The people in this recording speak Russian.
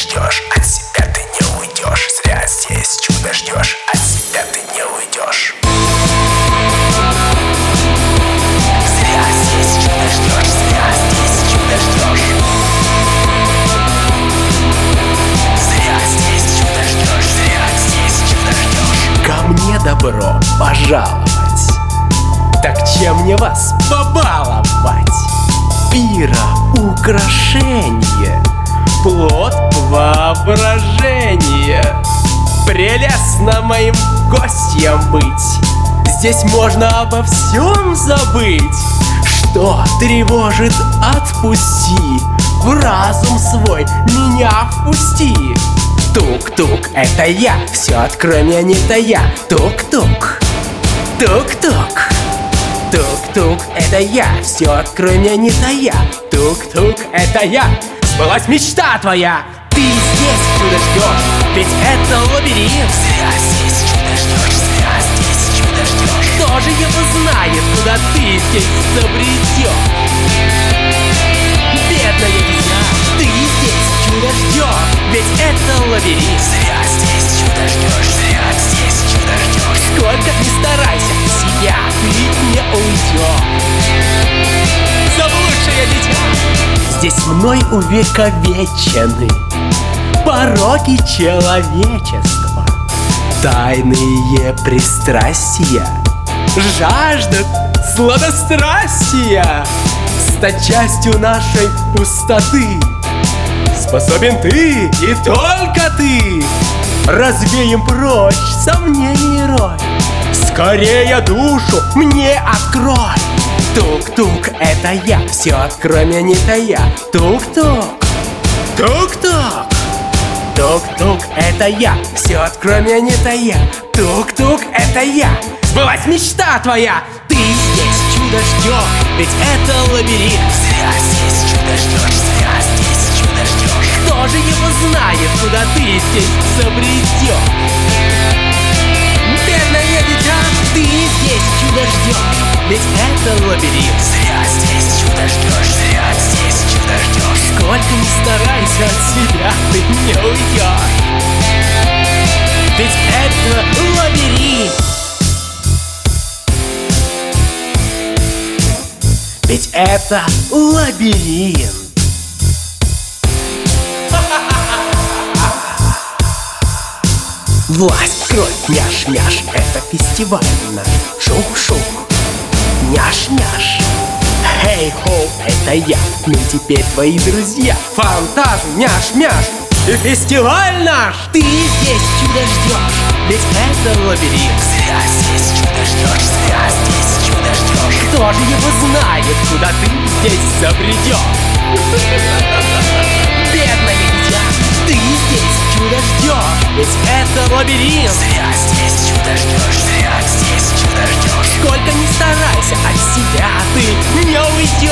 ждешь, от себя ты не уйдешь. Зря здесь чудо ждешь, от себя ты не уйдешь. Зря здесь чудо ждешь, зря здесь чудо ждешь. Зря здесь чудо ждешь, зря здесь чудо ждешь. Ко мне добро пожаловать. Так чем мне вас побаловать? Пира, украшение, плод воображения. Прелестно моим гостем быть. Здесь можно обо всем забыть. Что тревожит, отпусти. В разум свой меня впусти. Тук-тук, это я, все открой мне, не тая. Тук-тук, тук-тук. Тук-тук, это я, все открой мне, не тая. Тук-тук, это я, сбылась мечта твоя. Ты здесь чудо ждешь, ведь это лабиринт. Зря здесь чудо ждешь, зря здесь чудо ждешь. Кто же его знает, куда ты здесь забредешь? Бедное дитя, ты здесь чудо ждешь, ведь это лабиринт. Зря здесь чудо ждешь, зря здесь чудо ждешь. Сколько ни старайся, себя ты не уйдешь. Заблудшее дитя, здесь мной увековечены пороки человечества, тайные пристрастия, жаждут сладострастия. Стать частью нашей пустоты способен ты и только ты. Развеем прочь сомнений рой. Скорее душу мне открой. Тук-тук, это я, все открой мне, не тая. Тук-тук, тук-тук. Тук-тук, это я, все открой мне, не тая. Тук-тук, это я, сбылась мечта твоя. Ты здесь чудо ждешь, ведь это лабиринт. Зря здесь чудо ждешь, зря здесь чудо ждешь. Кто же его знает, куда ты здесь забредешь? Бедное дитя, ты здесь чудо ждешь, ведь это лабиринт. Зря здесь чудо ждешь, зря здесь чудо ждешь. Сколько ни старайся, от себя ты не уйдешь. Ведь это лабиринт. Ведь это лабиринт. Власть, кровь, няш-няш, это фестиваль наш. Шух-шух, няш-няш. Хей-хоу, это я, мы теперь твои друзья. Фантазм, няш-мяш и фестиваль наш. Ты здесь чудо ждешь, ведь это лабиринт. Зря здесь чудо ждешь, зря здесь чудо ждешь. Кто же его знает, куда ты здесь забредешь? Бедное дитя, ты здесь чудо ждешь, ведь это лабиринт. Зря здесь чудо ждешь, зря здесь чудо ждешь. Сколько ни старайся, от себя ты не уйдешь.